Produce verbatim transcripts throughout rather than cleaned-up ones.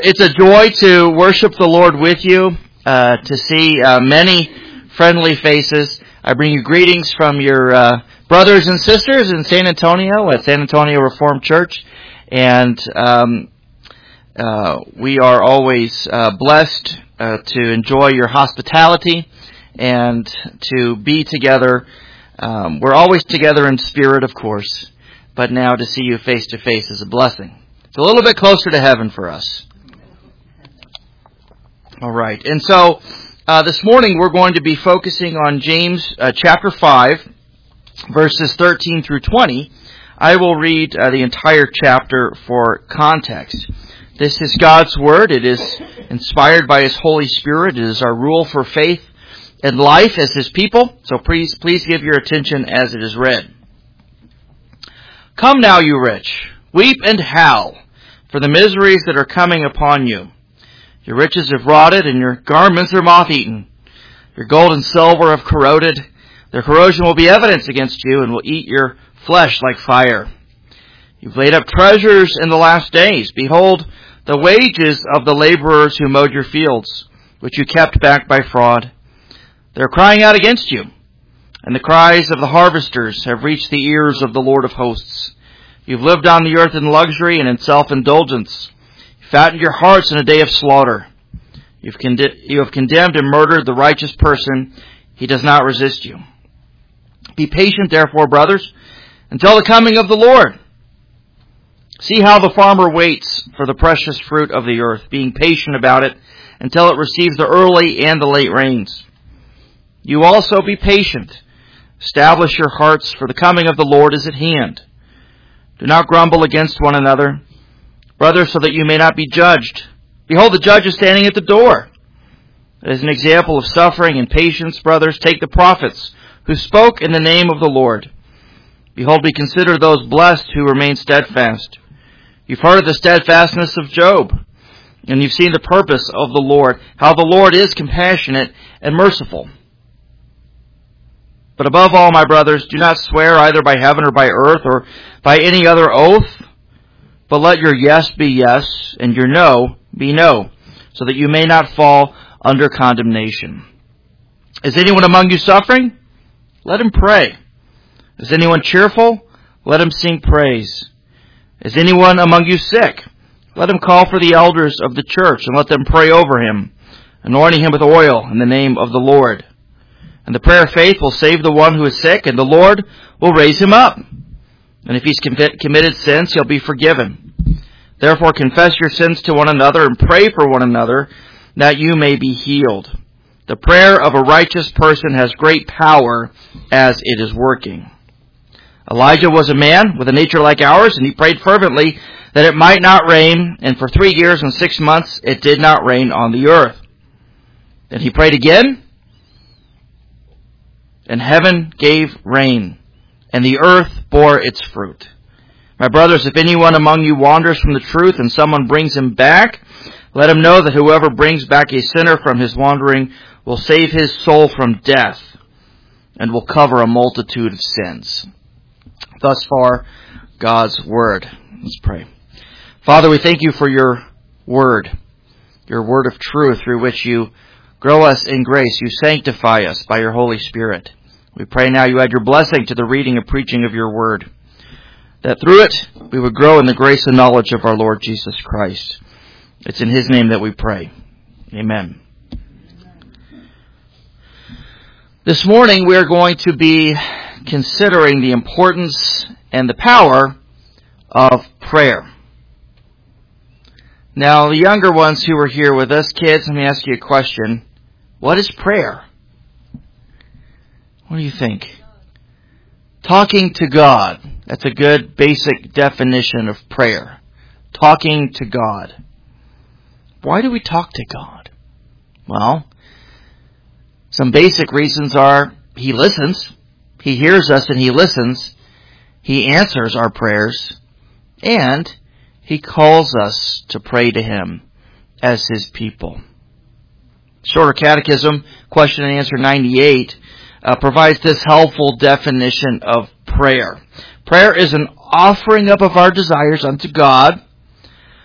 It's a joy to worship the Lord with you, uh, to see uh, many friendly faces. I bring you greetings from your uh, brothers and sisters in San Antonio at San Antonio Reformed Church. And um, uh, we are always uh, blessed uh, to enjoy your hospitality and to be together. Um, we're always together in spirit, of course, but now to see you face to face is a blessing. It's a little bit closer to heaven for us. All right. And so uh, this morning we're going to be focusing on James uh, chapter five, verses thirteen through twenty. I will read uh, the entire chapter for context. This is God's Word. It is inspired by His Holy Spirit. It is our rule for faith and life as His people. So please, please give your attention as it is read. Come now, you rich, weep and howl for the miseries that are coming upon you. Your riches have rotted, and your garments are moth-eaten. Your gold and silver have corroded. Their corrosion will be evidence against you, and will eat your flesh like fire. You've laid up treasures in the last days. Behold, the wages of the laborers who mowed your fields, which you kept back by fraud. They're crying out against you, and the cries of the harvesters have reached the ears of the Lord of hosts. You've lived on the earth in luxury and in self-indulgence. Fattened your hearts in a day of slaughter. You've con- you have condemned and murdered the righteous person. He does not resist you. Be patient, therefore, brothers, until the coming of the Lord. See how the farmer waits for the precious fruit of the earth, being patient about it until it receives the early and the late rains. You also be patient. Establish your hearts, for the coming of the Lord is at hand. Do not grumble against one another, brothers, so that you may not be judged. Behold, the judge is standing at the door. As an example of suffering and patience, brothers, take the prophets who spoke in the name of the Lord. Behold, we consider those blessed who remain steadfast. You've heard of the steadfastness of Job, and you've seen the purpose of the Lord, how the Lord is compassionate and merciful. But above all, my brothers, do not swear either by heaven or by earth or by any other oath, but let your yes be yes, and your no be no, so that you may not fall under condemnation. Is anyone among you suffering? Let him pray. Is anyone cheerful? Let him sing praise. Is anyone among you sick? Let him call for the elders of the church, and let them pray over him, anointing him with oil in the name of the Lord. And the prayer of faith will save the one who is sick, and the Lord will raise him up. And if he's committed sins, he'll be forgiven. Therefore, confess your sins to one another and pray for one another that you may be healed. The prayer of a righteous person has great power as it is working. Elijah was a man with a nature like ours, and he prayed fervently that it might not rain, and for three years and six months it did not rain on the earth. Then he prayed again, and heaven gave rain, and the earth bore its fruit. My brothers, if anyone among you wanders from the truth and someone brings him back, let him know that whoever brings back a sinner from his wandering will save his soul from death and will cover a multitude of sins. Thus far, God's Word. Let's pray. Father, we thank you for your Word, your Word of truth through which you grow us in grace. You sanctify us by your Holy Spirit. We pray now you add your blessing to the reading and preaching of your Word, that through it we would grow in the grace and knowledge of our Lord Jesus Christ. It's in His name that we pray. Amen. This morning we are going to be considering the importance and the power of prayer. Now, the younger ones who are here with us, kids, let me ask you a question. What is prayer? What do you think? Talking to God. That's a good basic definition of prayer. Talking to God. Why do we talk to God? Well, some basic reasons are He listens. He hears us and He listens. He answers our prayers. And He calls us to pray to Him as His people. Shorter Catechism, question and answer ninety-eight, uh, provides this helpful definition of prayer. Prayer is an offering up of our desires unto God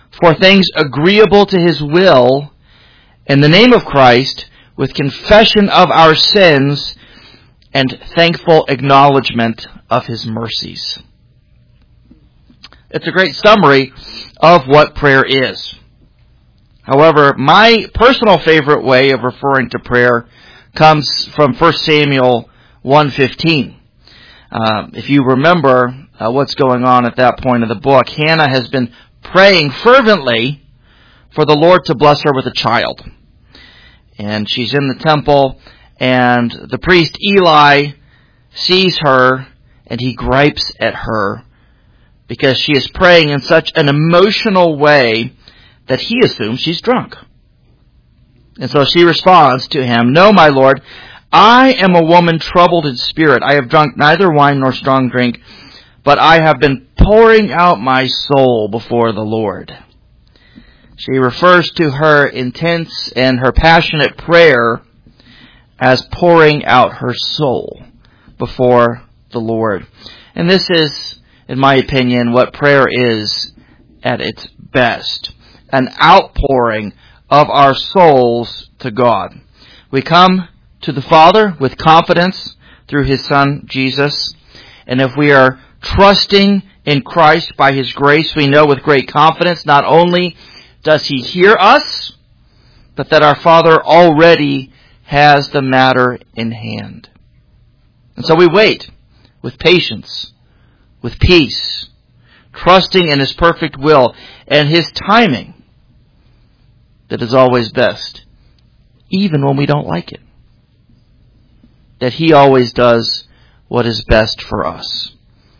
for things agreeable to His will in the name of Christ, with confession of our sins and thankful acknowledgement of His mercies. It's a great summary of what prayer is. However, my personal favorite way of referring to prayer comes from First Samuel one fifteen. Uh, if you remember uh, what's going on at that point of the book, Hannah has been praying fervently for the Lord to bless her with a child. And she's in the temple, and the priest Eli sees her, and he gripes at her because she is praying in such an emotional way that he assumes she's drunk. And so she responds to him, "No, my lord, I am a woman troubled in spirit. I have drunk neither wine nor strong drink, but I have been pouring out my soul before the Lord." She refers to her intense and her passionate prayer as pouring out her soul before the Lord. And this is, in my opinion, what prayer is at its best. An outpouring of our souls to God. We come to the Father with confidence through His Son, Jesus. And if we are trusting in Christ by His grace, we know with great confidence not only does He hear us, but that our Father already has the matter in hand. And so we wait with patience, with peace, trusting in His perfect will and His timing that is always best, even when we don't like it. That He always does what is best for us.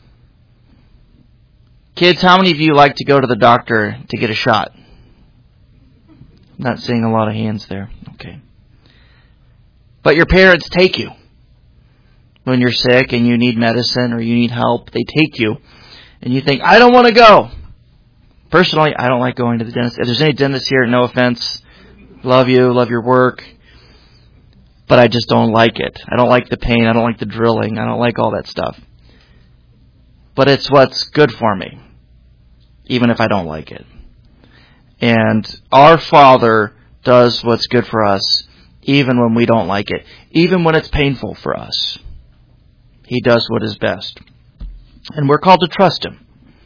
Kids, how many of you like to go to the doctor to get a shot? Not seeing a lot of hands there. Okay. But your parents take you. When you're sick and you need medicine or you need help, they take you. And you think, I don't want to go. Personally, I don't like going to the dentist. If there's any dentists here, no offense. Love you, love your work. But I just don't like it. I don't like the pain. I don't like the drilling. I don't like all that stuff. But it's what's good for me, even if I don't like it. And our Father does what's good for us, even when we don't like it. Even when it's painful for us. He does what is best. And we're called to trust Him.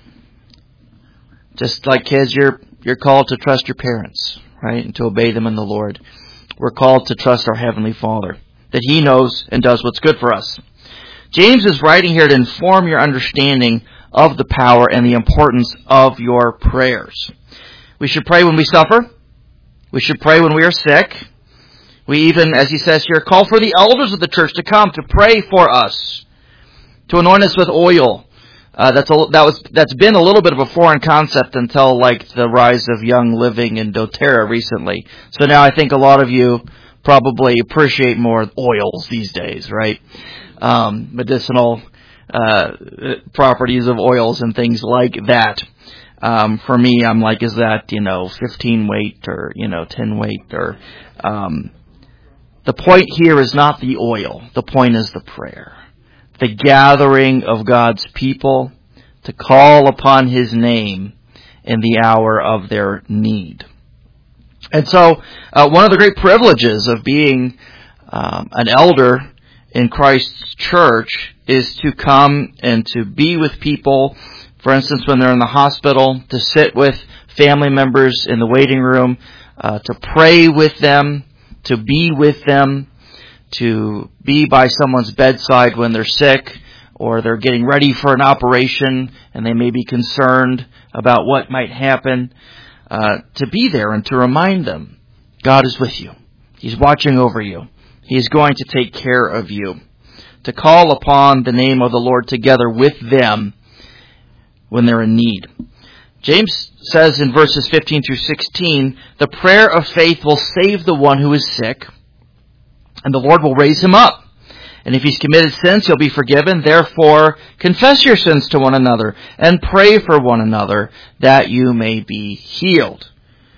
Just like kids, you're you're called to trust your parents, right? And to obey them in the Lord. We're called to trust our Heavenly Father, that He knows and does what's good for us. James is writing here to inform your understanding of the power and the importance of your prayers. We should pray when we suffer. We should pray when we are sick. We even, as he says here, call for the elders of the church to come to pray for us, to anoint us with oil. Uh, that's a, that was that's been a little bit of a foreign concept until like the rise of Young Living in doTERRA recently. So now I think a lot of you probably appreciate more oils these days, right? Um, medicinal uh, properties of oils and things like that. Um, for me, I'm like, is that, you know, fifteen weight or, you know, ten weight or, um, the point here is not the oil. The point is the prayer. The gathering of God's people to call upon His name in the hour of their need. And so, uh, one of the great privileges of being um, an elder in Christ's church is to come and to be with people. For instance, when they're in the hospital, to sit with family members in the waiting room, uh, to pray with them, to be with them, to be by someone's bedside when they're sick or they're getting ready for an operation and they may be concerned about what might happen, uh, to be there and to remind them, God is with you. He's watching over you. He is going to take care of you. To call upon the name of the Lord together with them when they're in need. James says in verses fifteen through sixteen, the prayer of faith will save the one who is sick, and the Lord will raise him up. And if he's committed sins, he'll be forgiven. Therefore, confess your sins to one another and pray for one another that you may be healed.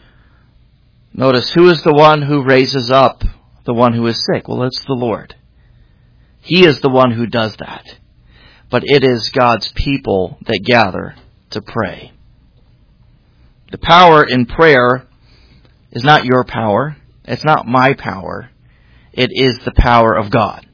Notice, who is the one who raises up the one who is sick? Well, it's the Lord. He is the one who does that. But it is God's people that gather to pray. The power in prayer is not your power. It's not my power. It is the power of God.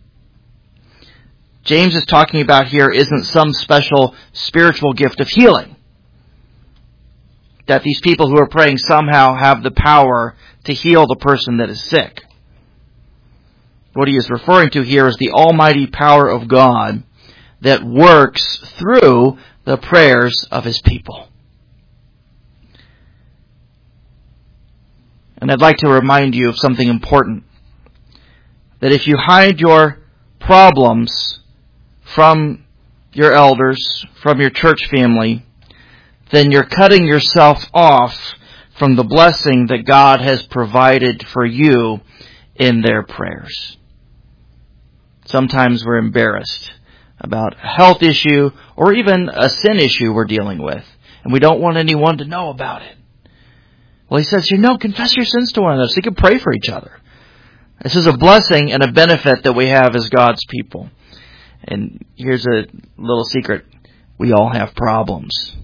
James is talking about here isn't some special spiritual gift of healing. That these people who are praying somehow have the power to heal the person that is sick. What he is referring to here is the almighty power of God that works through the prayers of His people. And I'd like to remind you of something important. That if you hide your problems from your elders, from your church family, then you're cutting yourself off from the blessing that God has provided for you in their prayers. Sometimes we're embarrassed about a health issue or even a sin issue we're dealing with, and we don't want anyone to know about it. Well, he says, you know, confess your sins to one another so you can pray for each other. This is a blessing and a benefit that we have as God's people. And here's a little secret. We all have problems.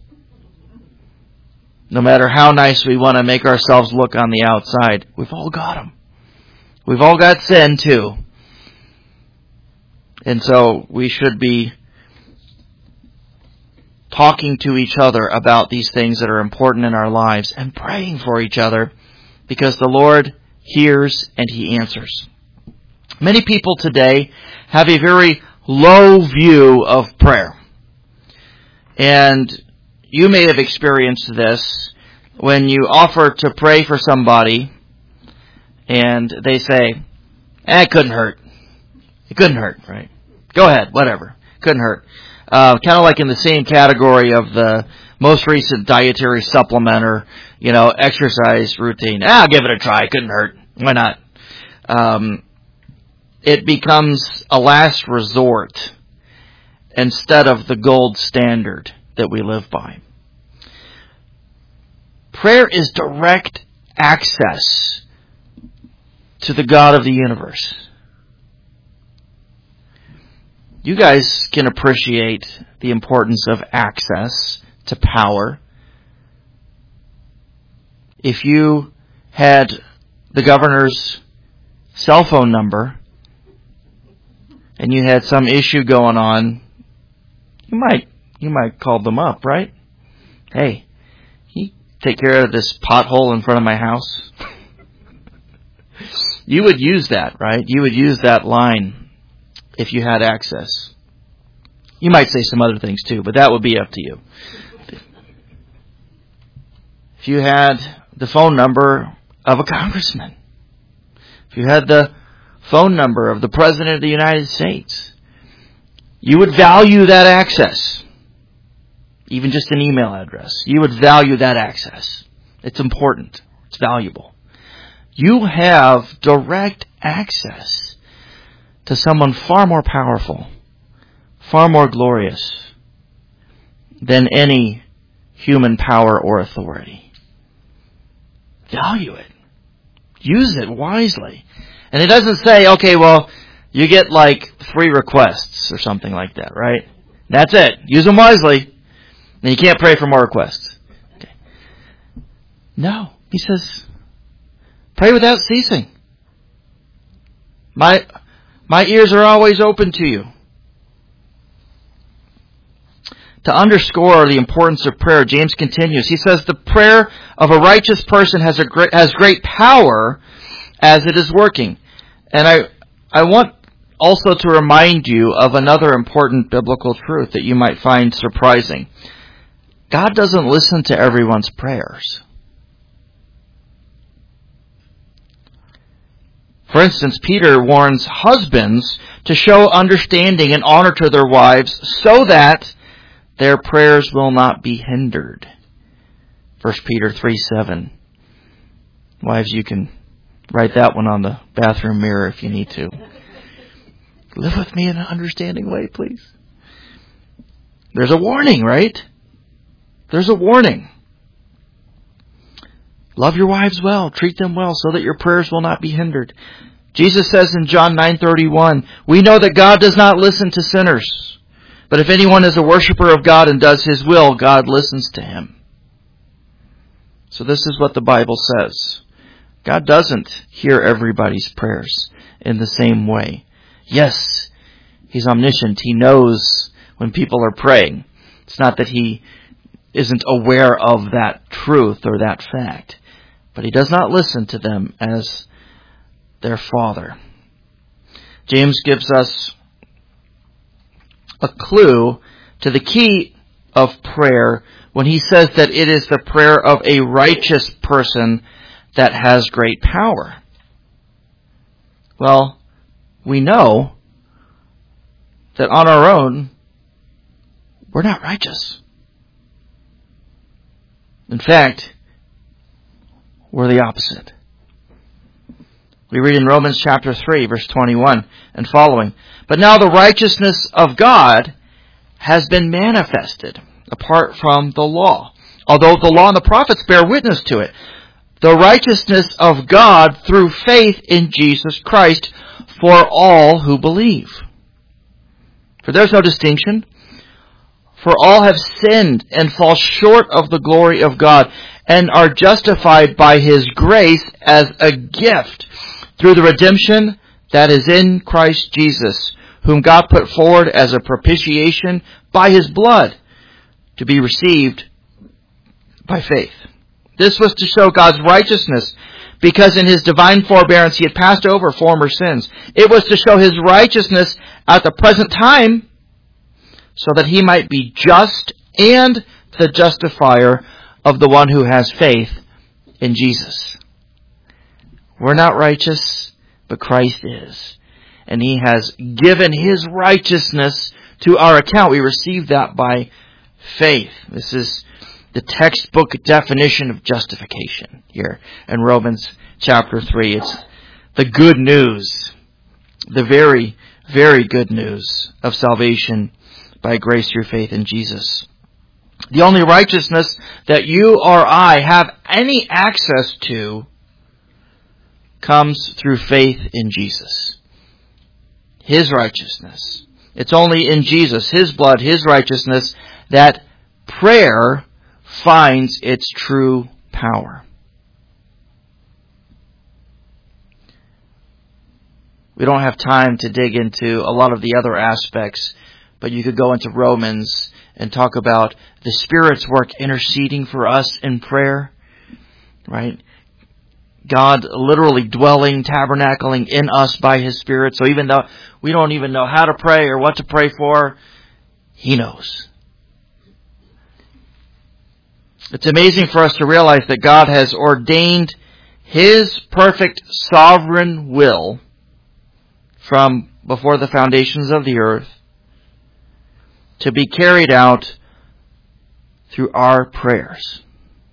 No matter how nice we want to make ourselves look on the outside, we've all got them. We've all got sin too. And so we should be talking to each other about these things that are important in our lives and praying for each other because the Lord hears and He answers. Many people today have a very low view of prayer. And you may have experienced this when you offer to pray for somebody and they say, eh, it couldn't hurt. It couldn't hurt, right? Go ahead, whatever. Couldn't hurt. Uh, kind of like in the same category of the most recent dietary supplement or, you know, exercise routine. Ah, I'll give it a try. Couldn't hurt. Why not? Um, it becomes a last resort instead of the gold standard that we live by. Prayer is direct access to the God of the universe. You guys can appreciate the importance of access to power. If you had the governor's cell phone number and you had some issue going on, you might you might call them up, right? Hey, can you take care of this pothole in front of my house? You would use that, right? You would use that line if you had access. You might say some other things too, but that would be up to you. If you had the phone number of a congressman, if you had the phone number of the President of the United States, you would value that access. Even just an email address. You would value that access. It's important. It's valuable. You have direct access to someone far more powerful, far more glorious than any human power or authority. Value it. Use it wisely. And it doesn't say, okay, well, you get like three requests or something like that, right? That's it. Use them wisely. And you can't pray for more requests. Okay. No. He says, pray without ceasing. My... My ears are always open to you. To underscore the importance of prayer, James continues. He says, the prayer of a righteous person has a great, has great power as it is working. And I, I want also to remind you of another important biblical truth that you might find surprising. God doesn't listen to everyone's prayers. For instance, Peter warns husbands to show understanding and honor to their wives so that their prayers will not be hindered. First Peter three seven. Wives, you can write that one on the bathroom mirror if you need to. Live with me in an understanding way, please. There's a warning, right? There's a warning. Love your wives well. Treat them well so that your prayers will not be hindered. Jesus says in John nine thirty-one, we know that God does not listen to sinners. But if anyone is a worshiper of God and does His will, God listens to him. So this is what the Bible says. God doesn't hear everybody's prayers in the same way. Yes, He's omniscient. He knows when people are praying. It's not that He isn't aware of that truth or that fact, but He does not listen to them as their Father. James gives us a clue to the key of prayer when he says that it is the prayer of a righteous person that has great power. Well, we know that on our own, we're not righteous. In fact, we're the opposite. We read in Romans chapter three, verse twenty-one and following, "But now the righteousness of God has been manifested apart from the law, although the law and the prophets bear witness to it. The righteousness of God through faith in Jesus Christ for all who believe. For there's no distinction. For all have sinned and fall short of the glory of God, and are justified by His grace as a gift through the redemption that is in Christ Jesus, whom God put forward as a propitiation by His blood, to be received by faith. This was to show God's righteousness, because in His divine forbearance He had passed over former sins. It was to show His righteousness at the present time, so that He might be just and the justifier of the one who has faith in Jesus." We're not righteous, but Christ is. And He has given His righteousness to our account. We receive that by faith. This is the textbook definition of justification here in Romans chapter three. It's the good news, the very, very good news of salvation by grace through faith in Jesus. The only righteousness that you or I have any access to comes through faith in Jesus. His righteousness. It's only in Jesus, His blood, His righteousness, that prayer finds its true power. We don't have time to dig into a lot of the other aspects, but you could go into Romans and talk about the Spirit's work interceding for us in prayer, right? God literally dwelling, tabernacling in us by His Spirit. So even though we don't even know how to pray or what to pray for, He knows. It's amazing for us to realize that God has ordained His perfect sovereign will from before the foundations of the earth to be carried out through our prayers.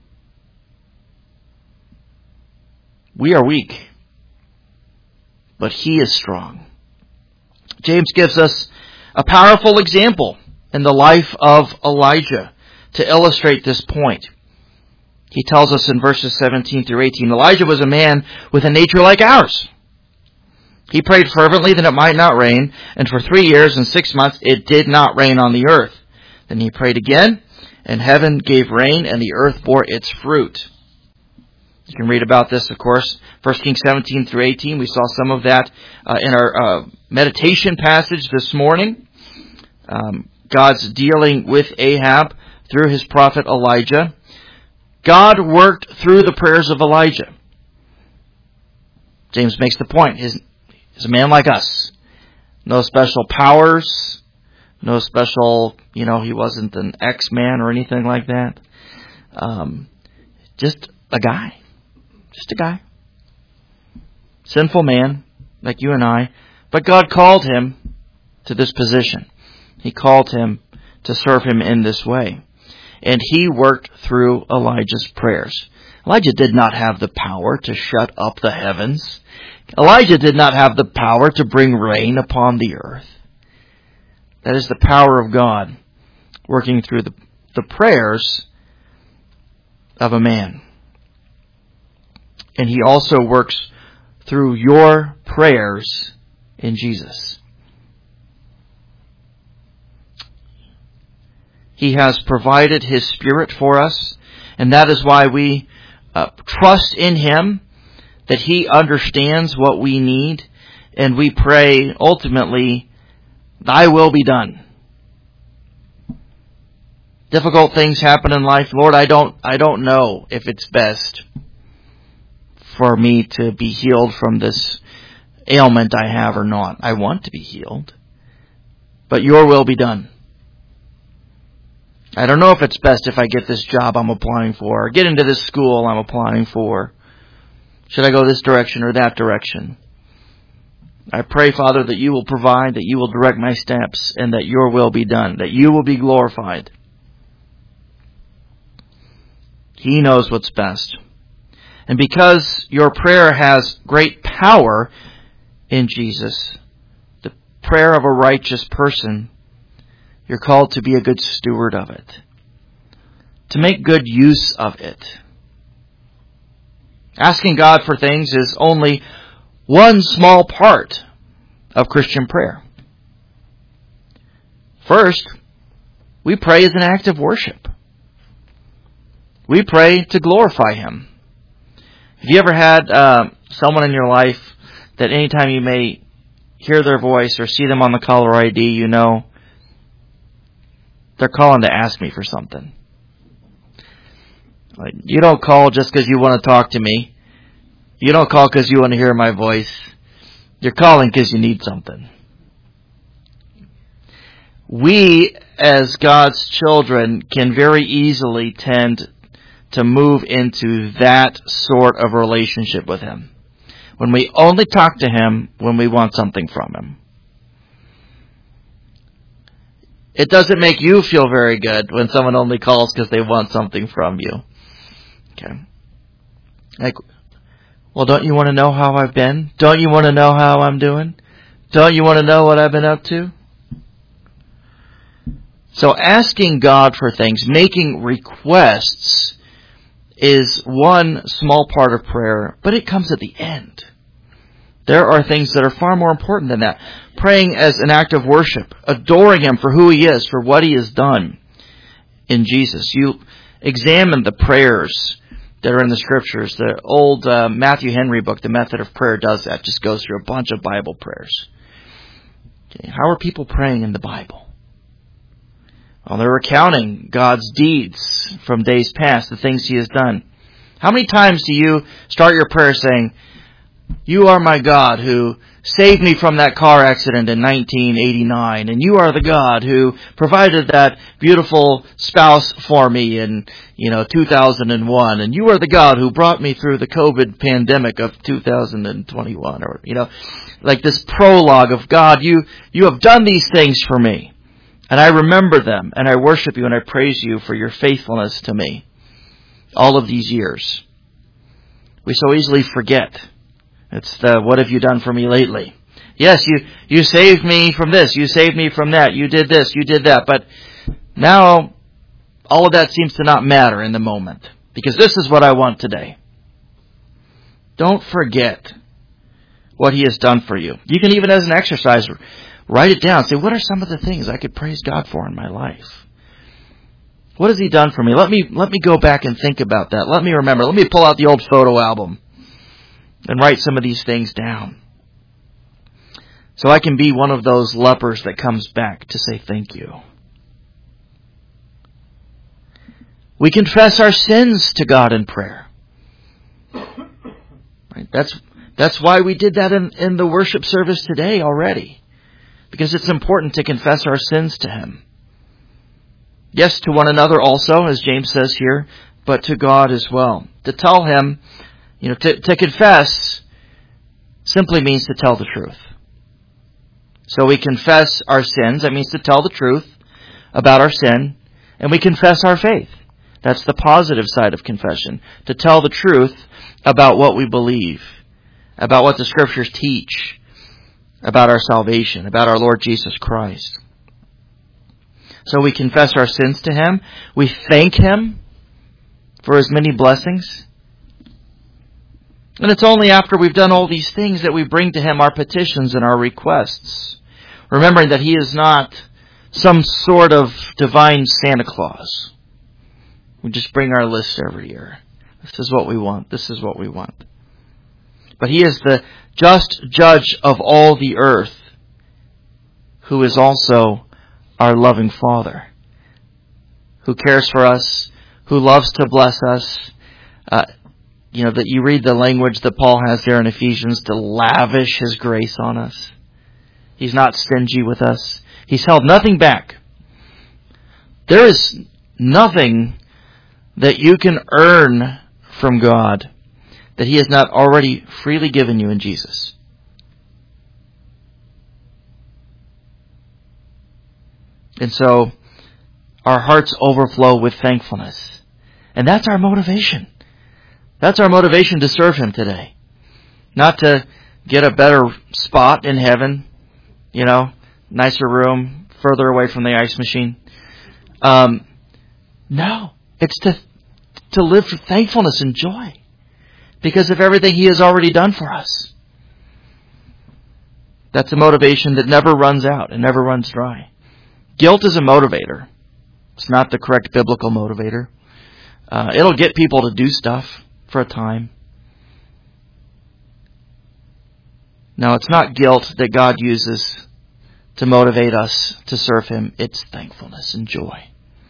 We are weak, but He is strong. James gives us a powerful example in the life of Elijah to illustrate this point. He tells us in verses seventeen through eighteen, Elijah was a man with a nature like ours. He prayed fervently that it might not rain, and for three years and six months it did not rain on the earth. Then he prayed again, and heaven gave rain, and the earth bore its fruit. You can read about this, of course, First Kings seventeen through eighteen. We saw some of that uh, in our uh, meditation passage this morning. Um, God's dealing with Ahab through his prophet Elijah. God worked through the prayers of Elijah. James makes the point. His, he's a man like us. No special powers. No special, you know, he wasn't an X-man or anything like that. Um, just a guy. Just a guy. Sinful man, like you and I. But God called him to this position. He called him to serve Him in this way. And he worked through Elijah's prayers. Elijah did not have the power to shut up the heavens. Elijah did not have the power to bring rain upon the earth. That is the power of God working through the, the prayers of a man. And He also works through your prayers in Jesus. He has provided His Spirit for us, and that is why we uh, trust in Him, that He understands what we need, and we pray ultimately, Thy will be done. Difficult things happen in life. Lord, I don't, I don't know if it's best for me to be healed from this ailment I have or not. I want to be healed, but Your will be done. I don't know if it's best if I get this job I'm applying for, or get into this school I'm applying for. Should I go this direction or that direction? I pray, Father, that You will provide, that You will direct my steps, and that Your will be done, that You will be glorified. He knows what's best. And because your prayer has great power in Jesus, the prayer of a righteous person, you're called to be a good steward of it, to make good use of it. Asking God for things is only one small part of Christian prayer. First, we pray as an act of worship. We pray to glorify Him. Have you ever had uh, someone in your life that anytime you may hear their voice or see them on the caller I D, you know they're calling to ask me for something? Like, you don't call just because you want to talk to me. You don't call because you want to hear my voice. You're calling because you need something. We, as God's children, can very easily tend to move into that sort of relationship with Him, when we only talk to Him when we want something from Him. It doesn't make you feel very good when someone only calls because they want something from you. Okay. Like, well, don't you want to know how I've been? Don't you want to know how I'm doing? Don't you want to know what I've been up to? So asking God for things, making requests, is one small part of prayer, but it comes at the end. There are things that are far more important than that. Praying as an act of worship, adoring Him for who He is, for what He has done in Jesus. You examine the prayers that are in the Scriptures. The old uh, Matthew Henry book, The Method of Prayer, does that. Just goes through a bunch of Bible prayers. Okay, how are people praying in the Bible? Well, they're recounting God's deeds from days past, the things He has done. How many times do you start your prayer saying, You are my God who saved me from that car accident in nineteen eighty-nine, and You are the God who provided that beautiful spouse for me in, you know, two thousand one, and You are the God who brought me through the COVID pandemic of two thousand twenty-one, or, you know, like this prologue of God, you, you have done these things for me. And I remember them, and I worship You, and I praise You for Your faithfulness to me all of these years. We so easily forget. It's the, what have You done for me lately? Yes, you, you saved me from this, You saved me from that, You did this, You did that. But now, all of that seems to not matter in the moment, because this is what I want today. Don't forget what He has done for you. You can even, as an exercise, write it down. Say, what are some of the things I could praise God for in my life? What has He done for me? Let me let me go back and think about that. Let me remember. Let me pull out the old photo album and write some of these things down, so I can be one of those lepers that comes back to say thank You. We confess our sins to God in prayer. Right? That's that's why we did that in, in the worship service today already. Because it's important to confess our sins to Him. Yes, to one another also, as James says here, but to God as well. To tell Him, you know, to, to confess simply means to tell the truth. So we confess our sins. That means to tell the truth about our sin. And we confess our faith. That's the positive side of confession. To tell the truth about what we believe, about what the Scriptures teach, about our salvation, about our Lord Jesus Christ. So we confess our sins to Him. We thank Him for His many blessings. And it's only after we've done all these things that we bring to Him our petitions and our requests, remembering that He is not some sort of divine Santa Claus. We just bring our list every year. This is what we want. This is what we want. But He is the just judge of all the earth, who is also our loving Father, who cares for us, who loves to bless us. Uh, you know, that you read the language that Paul has there in Ephesians, to lavish His grace on us. He's not stingy with us. He's held nothing back. There is nothing that you can earn from God that He has not already freely given you in Jesus. And so our hearts overflow with thankfulness. And that's our motivation. That's our motivation to serve Him today. Not to get a better spot in heaven, you know, nicer room, further away from the ice machine. Um, no, it's to to live for thankfulness and joy because of everything He has already done for us. That's a motivation that never runs out and never runs dry. Guilt is a motivator. It's not the correct biblical motivator. Uh, it'll get people to do stuff for a time. No, it's not guilt that God uses to motivate us to serve Him. It's thankfulness and joy.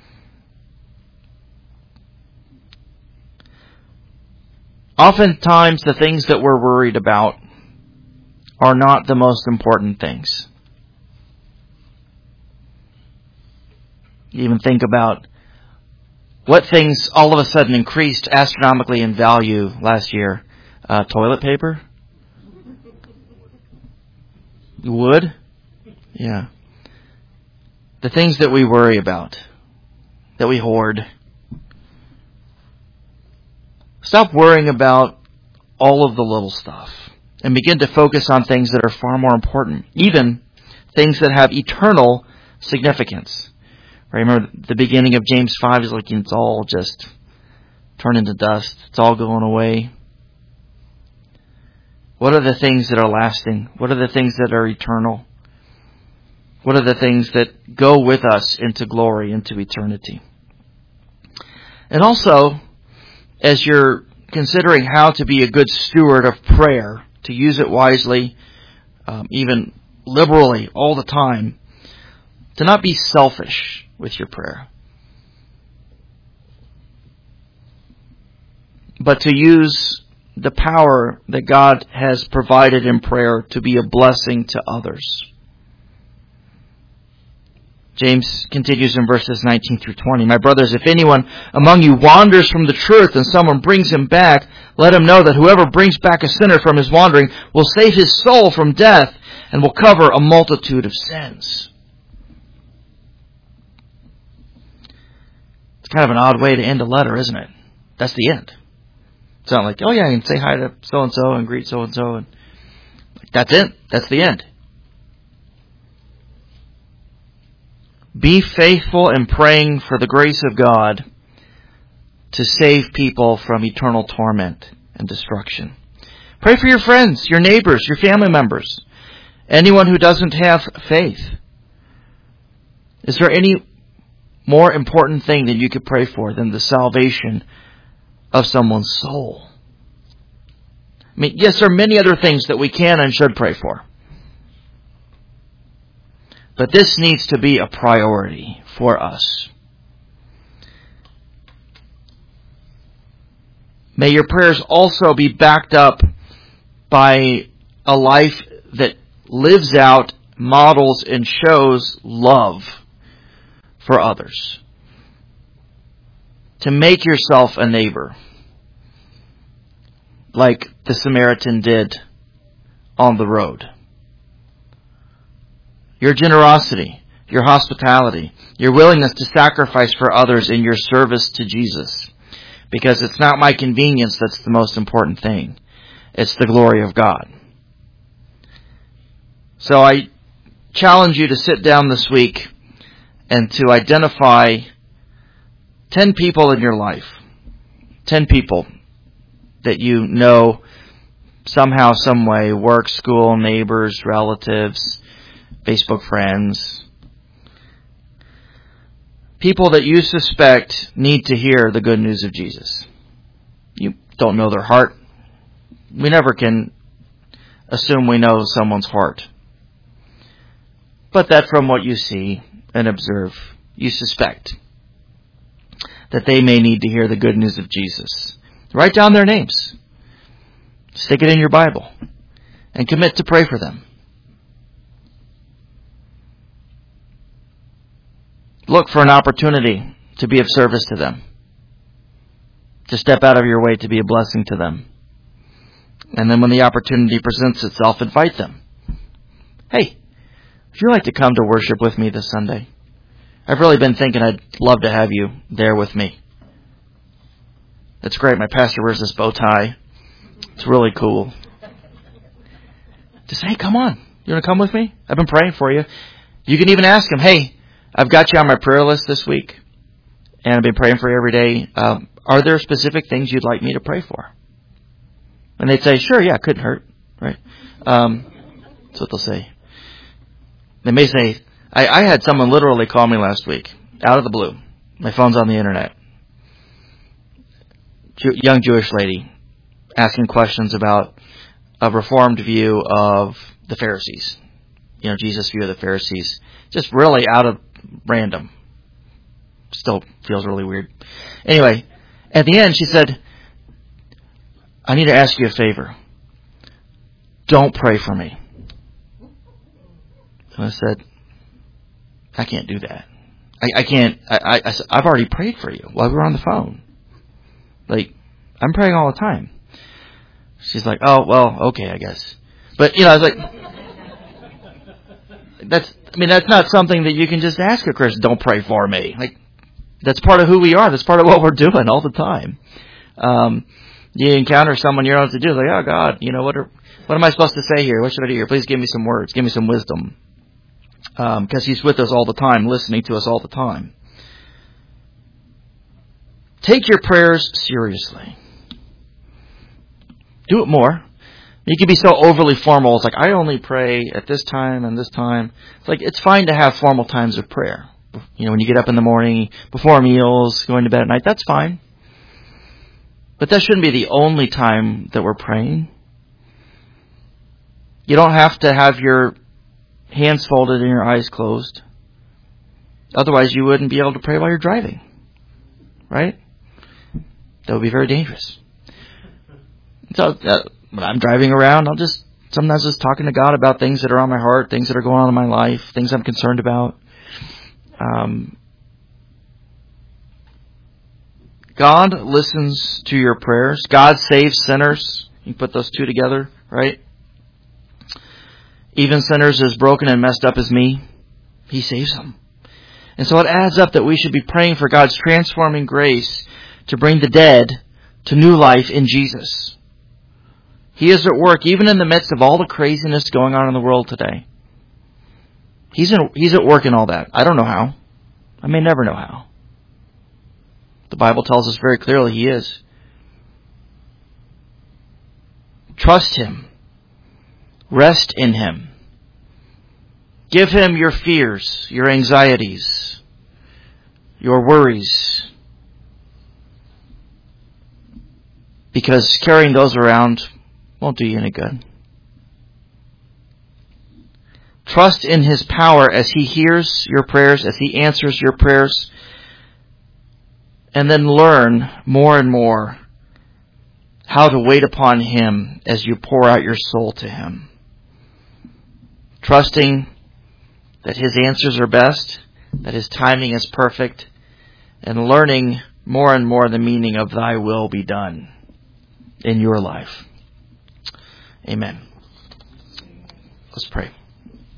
Oftentimes, the things that we're worried about are not the most important things. You even think about what things all of a sudden increased astronomically in value last year. Uh, toilet paper? Wood? Yeah. The things that we worry about, that we hoard. Stop worrying about all of the little stuff and begin to focus on things that are far more important, even things that have eternal significance. Right? Remember the beginning of James five is like it's all just turned into dust. It's all going away. What are the things that are lasting? What are the things that are eternal? What are the things that go with us into glory, into eternity? And also, as you're considering how to be a good steward of prayer, to use it wisely, um, even liberally all the time, to not be selfish with your prayer, but to use the power that God has provided in prayer to be a blessing to others. James continues in verses nineteen through twenty. My brothers, if anyone among you wanders from the truth and someone brings him back, let him know that whoever brings back a sinner from his wandering will save his soul from death and will cover a multitude of sins. It's kind of an odd way to end a letter, isn't it? That's the end. It's not like, oh yeah, I can say hi to so-and-so and greet so-and-so. And that's it. That's the end. Be faithful in praying for the grace of God to save people from eternal torment and destruction. Pray for your friends, your neighbors, your family members, anyone who doesn't have faith. Is there any more important thing that you could pray for than the salvation of someone's soul? I mean, yes, there are many other things that we can and should pray for. But this needs to be a priority for us. May your prayers also be backed up by a life that lives out, models, and shows love for others. To make yourself a neighbor, like the Samaritan did on the road. Your generosity, your hospitality, your willingness to sacrifice for others in your service to Jesus. Because it's not my convenience that's the most important thing. It's the glory of God. So I challenge you to sit down this week and to identify ten people in your life. Ten people that you know somehow, some way, work, school, neighbors, relatives, Facebook friends. People that you suspect need to hear the good news of Jesus. You don't know their heart. We never can assume we know someone's heart. But that from what you see and observe, you suspect that they may need to hear the good news of Jesus. Write down their names. Stick it in your Bible. And commit to pray for them. Look for an opportunity to be of service to them. To step out of your way to be a blessing to them. And then when the opportunity presents itself, invite them. Hey, would you like to come to worship with me this Sunday? I've really been thinking I'd love to have you there with me. That's great. My pastor wears this bow tie. It's really cool. Just, hey, come on. You want to come with me? I've been praying for you. You can even ask him, hey, I've got you on my prayer list this week, and I've been praying for you every day. Um, are there specific things you'd like me to pray for? And they'd say, sure, yeah, it couldn't hurt. Right? Um, that's what they'll say. They may say, I, I had someone literally call me last week, out of the blue. My phone's on the internet. Jew, young Jewish lady asking questions about a Reformed view of the Pharisees. You know, Jesus' view of the Pharisees. Just really out of random. Still feels really weird. Anyway, at the end she said, I need to ask you a favor. Don't pray for me. And I said, I can't do that. I, I can't, I, I, I, I've already prayed for you while we were on the phone. Like, I'm praying all the time. She's like, oh, well, okay, I guess. But, you know, I was like, that's, I mean, that's not something that you can just ask a Christian, don't pray for me. Like, that's part of who we are. That's part of what we're doing all the time. Um, you encounter someone, you don't know what to do. Like, oh, God, you know, what are, what am I supposed to say here? What should I do here? Please give me some words. Give me some wisdom. Um, because He's with us all the time, listening to us all the time. Take your prayers seriously. Do it more. You can be so overly formal. It's like, I only pray at this time and this time. It's like, it's fine to have formal times of prayer. You know, when you get up in the morning, before meals, going to bed at night, that's fine. But that shouldn't be the only time that we're praying. You don't have to have your hands folded and your eyes closed. Otherwise, you wouldn't be able to pray while you're driving. Right? That would be very dangerous. So uh, when I'm driving around, I'll just sometimes just talking to God about things that are on my heart, things that are going on in my life, things I'm concerned about. Um, God listens to your prayers. God saves sinners. You put those two together, right? Even sinners as broken and messed up as me, He saves them. And so it adds up that we should be praying for God's transforming grace to bring the dead to new life in Jesus. He is at work even in the midst of all the craziness going on in the world today. He's in, He's at work in all that. I don't know how. I may never know how. The Bible tells us very clearly He is. Trust Him. Rest in Him. Give Him your fears, your anxieties, your worries. Because carrying those around won't do you any good. Trust in His power as He hears your prayers, as He answers your prayers. And then learn more and more how to wait upon Him as you pour out your soul to Him. Trusting that His answers are best, that His timing is perfect, and learning more and more the meaning of Thy will be done in your life. Amen. Let's pray.